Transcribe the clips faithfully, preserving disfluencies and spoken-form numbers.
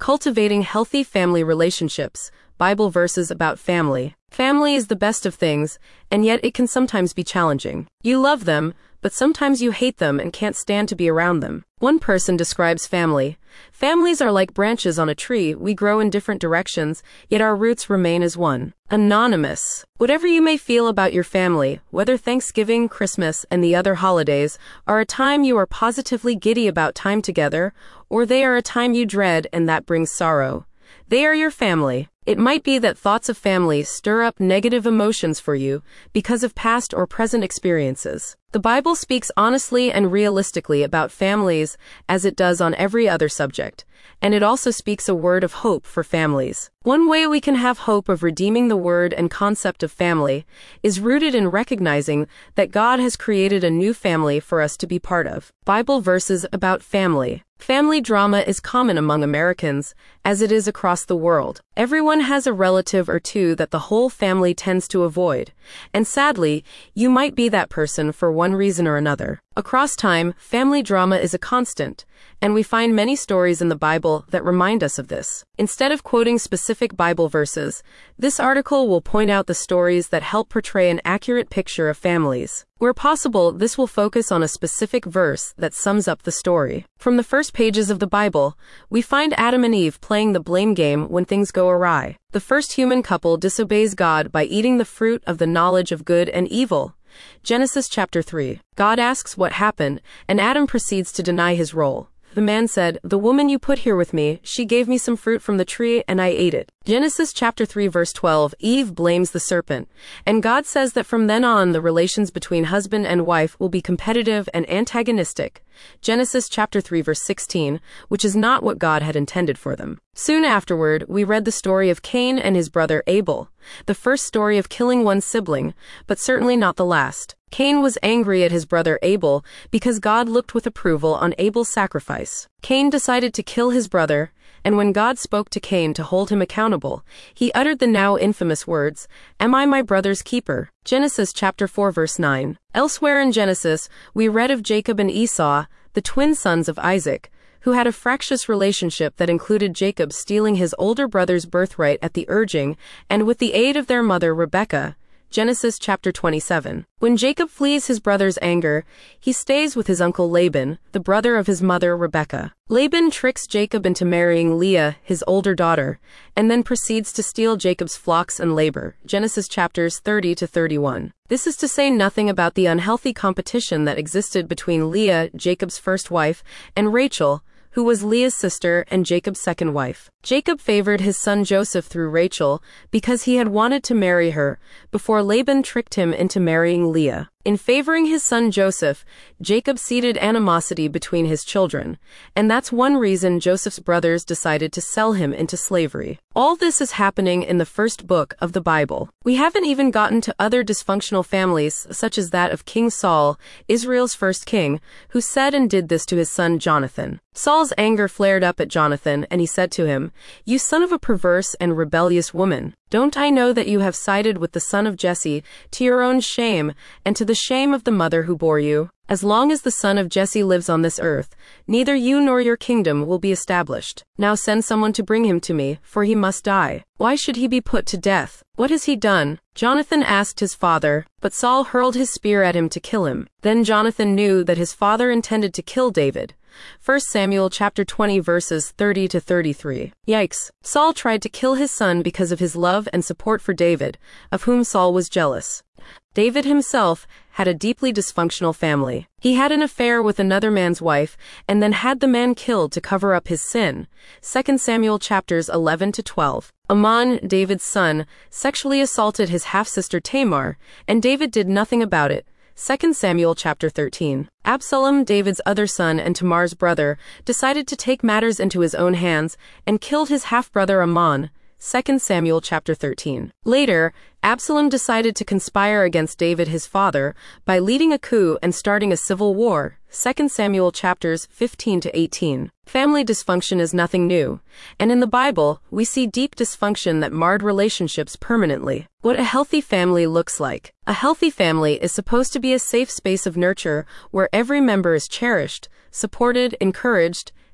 Cultivating healthy family relationships. Bible verses about family. Family is the best of things, and yet it can sometimes be challenging. You love them, but sometimes you hate them and can't stand to be around them. One person describes family. Families are like branches on a tree. We grow in different directions, yet our roots remain as one. Anonymous. Whatever you may feel about your family, whether Thanksgiving, Christmas, and the other holidays are a time you are positively giddy about time together, or they are a time you dread and that brings sorrow. They are your family. It might be that thoughts of family stir up negative emotions for you because of past or present experiences. The Bible speaks honestly and realistically about families as it does on every other subject, and it also speaks a word of hope for families. One way we can have hope of redeeming the word and concept of family is rooted in recognizing that God has created a new family for us to be part of. Bible verses about family. Family drama is common among Americans, as it is across the world. Everyone has a relative or two that the whole family tends to avoid, and sadly, you might be that person for one reason or another. Across time, family drama is a constant, and we find many stories in the Bible that remind us of this. Instead of quoting specific Bible verses, this article will point out the stories that help portray an accurate picture of families. Where possible, this will focus on a specific verse that sums up the story. From the first pages of the Bible, we find Adam and Eve playing the blame game when things go awry. The first human couple disobeys God by eating the fruit of the knowledge of good and evil. Genesis chapter three. God asks what happened, and Adam proceeds to deny his role. The man said, "The woman you put here with me, she gave me some fruit from the tree and I ate it." Genesis chapter three verse twelve. Eve blames the serpent, and God says that from then on the relations between husband and wife will be competitive and antagonistic. Genesis chapter three verse sixteen, which is not what God had intended for them. Soon afterward, we read the story of Cain and his brother Abel, the first story of killing one sibling, but certainly not the last. Cain was angry at his brother Abel because God looked with approval on Abel's sacrifice. Cain decided to kill his brother, and when God spoke to Cain to hold him accountable, he uttered the now infamous words, "Am I my brother's keeper?" Genesis chapter four verse nine. Elsewhere in Genesis, we read of Jacob and Esau, the twin sons of Isaac, who had a fractious relationship that included Jacob stealing his older brother's birthright at the urging and with the aid of their mother Rebekah. Genesis chapter twenty-seven. When Jacob flees his brother's anger, he stays with his uncle Laban, the brother of his mother Rebekah. Laban tricks Jacob into marrying Leah, his older daughter, and then proceeds to steal Jacob's flocks and labor. Genesis chapters thirty to thirty-one. This is to say nothing about the unhealthy competition that existed between Leah, Jacob's first wife, and Rachel, who was Leah's sister and Jacob's second wife. Jacob favored his son Joseph through Rachel because he had wanted to marry her, before Laban tricked him into marrying Leah. In favoring his son Joseph, Jacob seeded animosity between his children, and that's one reason Joseph's brothers decided to sell him into slavery. All this is happening in the first book of the Bible. We haven't even gotten to other dysfunctional families, such as that of King Saul, Israel's first king, who said and did this to his son Jonathan. Saul's anger flared up at Jonathan, and he said to him, "You son of a perverse and rebellious woman, don't I know that you have sided with the son of Jesse to your own shame and to the shame of the mother who bore you? As long as the son of Jesse lives on this earth, neither you nor your kingdom will be established. Now send someone to bring him to me, for he must die. Why should he be put to death? What has he done?" Jonathan asked his father, but Saul hurled his spear at him to kill him. Then Jonathan knew that his father intended to kill David. First Samuel chapter twenty verses thirty to thirty-three. Yikes. Saul tried to kill his son because of his love and support for David, of whom Saul was jealous. David himself had a deeply dysfunctional family. He had an affair with another man's wife, and then had the man killed to cover up his sin. Second Samuel chapters eleven to twelve. Amnon, David's son, sexually assaulted his half-sister Tamar, and David did nothing about it. Second Samuel chapter thirteen. Absalom, David's other son and Tamar's brother, decided to take matters into his own hands and killed his half-brother Amnon. Second Samuel chapter thirteen. Later, Absalom decided to conspire against David his father by leading a coup and starting a civil war. Second Samuel chapters fifteen to eighteen. Family dysfunction is nothing new, and in the Bible, we see deep dysfunction that marred relationships permanently. What a healthy family looks like. A healthy family is supposed to be a safe space of nurture where every member is cherished, supported, encouraged,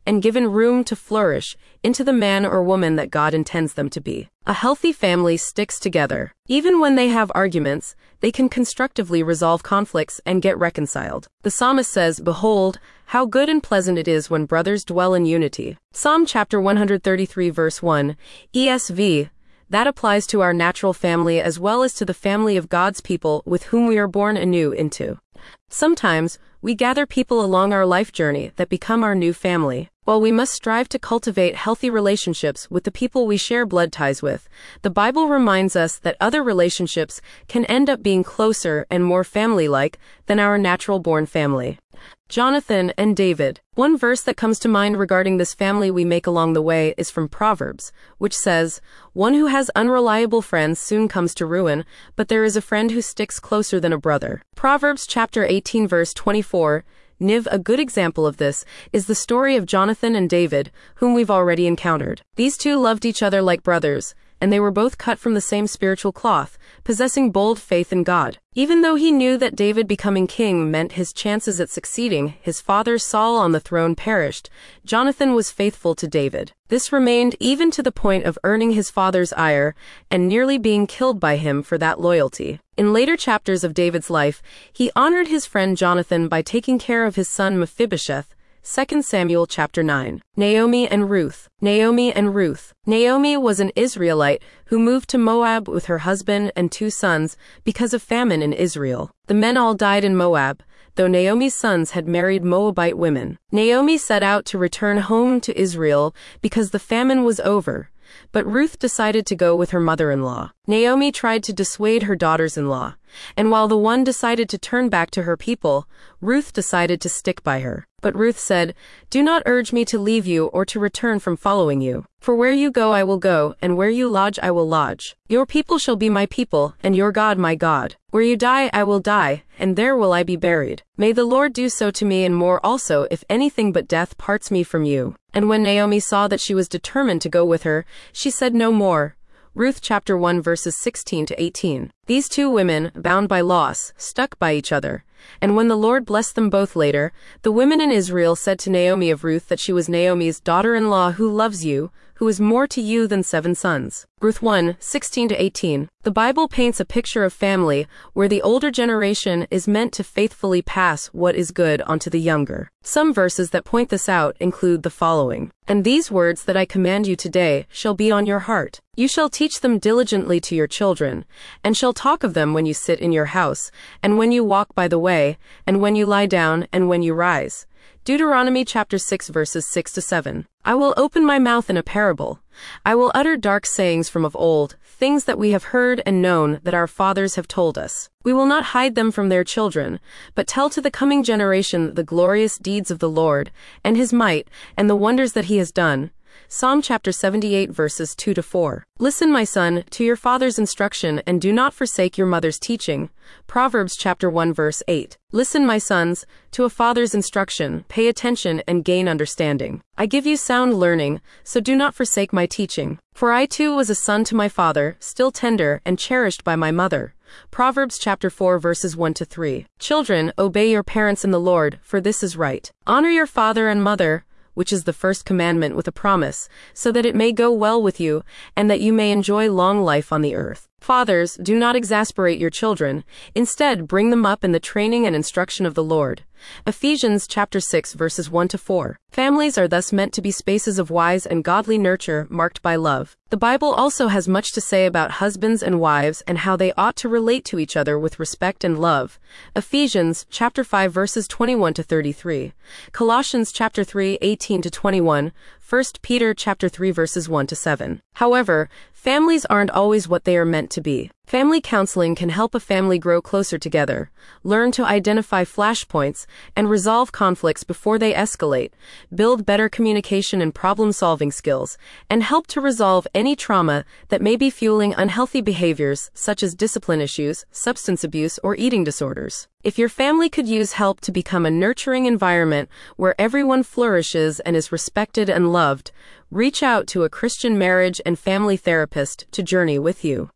and given room to flourish into the man or woman that God intends them to be. A healthy family sticks together. Even when they have arguments, they can constructively resolve conflicts and get reconciled. The psalmist says, "Behold, how good and pleasant it is when brothers dwell in unity." Psalm chapter one thirty-three verse one, E S V. That applies to our natural family as well as to the family of God's people with whom we are born anew into. Sometimes, we gather people along our life journey that become our new family. While we must strive to cultivate healthy relationships with the people we share blood ties with, the Bible reminds us that other relationships can end up being closer and more family-like than our natural-born family. Jonathan and David. One verse that comes to mind regarding this family we make along the way is from Proverbs, which says, "One who has unreliable friends soon comes to ruin, but there is a friend who sticks closer than a brother." Proverbs chapter eighteen verse twenty-four. Niv, a good example of this, is the story of Jonathan and David, whom we've already encountered. These two loved each other like brothers, and they were both cut from the same spiritual cloth, possessing bold faith in God. Even though he knew that David becoming king meant his chances at succeeding his father Saul on the throne perished, Jonathan was faithful to David. This remained even to the point of earning his father's ire and nearly being killed by him for that loyalty. In later chapters of David's life, he honored his friend Jonathan by taking care of his son Mephibosheth. Second Samuel chapter nine. Naomi and Ruth. Naomi and Ruth. Naomi was an Israelite who moved to Moab with her husband and two sons because of famine in Israel. The men all died in Moab, though Naomi's sons had married Moabite women. Naomi set out to return home to Israel because the famine was over, but Ruth decided to go with her mother-in-law. Naomi tried to dissuade her daughters-in-law, and while the one decided to turn back to her people, Ruth decided to stick by her. But Ruth said, "Do not urge me to leave you or to return from following you. For where you go I will go, and where you lodge I will lodge. Your people shall be my people, and your God my God. Where you die I will die, and there will I be buried. May the Lord do so to me and more also, if anything but death parts me from you." And when Naomi saw that she was determined to go with her, she said no more. Ruth chapter one verses sixteen to eighteen. These two women, bound by loss, stuck by each other. And when the Lord blessed them both later, the women in Israel said to Naomi of Ruth that she was Naomi's daughter-in-law who loves you, who is more to you than seven sons. Ruth one, sixteen to eighteen. The Bible paints a picture of family where the older generation is meant to faithfully pass what is good onto the younger. Some verses that point this out include the following. "And these words that I command you today shall be on your heart. You shall teach them diligently to your children, and shall talk of them when you sit in your house, and when you walk by the way, and when you lie down, and when you rise." Deuteronomy chapter six verses six to seven. "I will open my mouth in a parable. I will utter dark sayings from of old, things that we have heard and known that our fathers have told us. We will not hide them from their children, but tell to the coming generation the glorious deeds of the Lord, and his might, and the wonders that he has done." Psalm chapter seventy-eight verses two to four. "Listen, my son, to your father's instruction, and do not forsake your mother's teaching." Proverbs chapter one verse eight. "Listen, my sons, to a father's instruction, pay attention and gain understanding. I give you sound learning, so do not forsake my teaching. For I too was a son to my father, still tender and cherished by my mother." Proverbs chapter four verses one to three. "Children, obey your parents in the Lord, for this is right. Honor your father and mother, which is the first commandment with a promise, so that it may go well with you, and that you may enjoy long life on the earth. Fathers, do not exasperate your children. Instead, bring them up in the training and instruction of the Lord." Ephesians chapter six verses one to four. Families are thus meant to be spaces of wise and godly nurture marked by love. The Bible also has much to say about husbands and wives and how they ought to relate to each other with respect and love. Ephesians chapter five verses twenty-one to thirty-three. Colossians chapter three eighteen to twenty-one. First Peter chapter three verses one to seven. However, families aren't always what they are meant to be. Family counseling can help a family grow closer together, learn to identify flashpoints, and resolve conflicts before they escalate, build better communication and problem-solving skills, and help to resolve any trauma that may be fueling unhealthy behaviors such as discipline issues, substance abuse, or eating disorders. If your family could use help to become a nurturing environment where everyone flourishes and is respected and loved, reach out to a Christian marriage and family therapist to journey with you.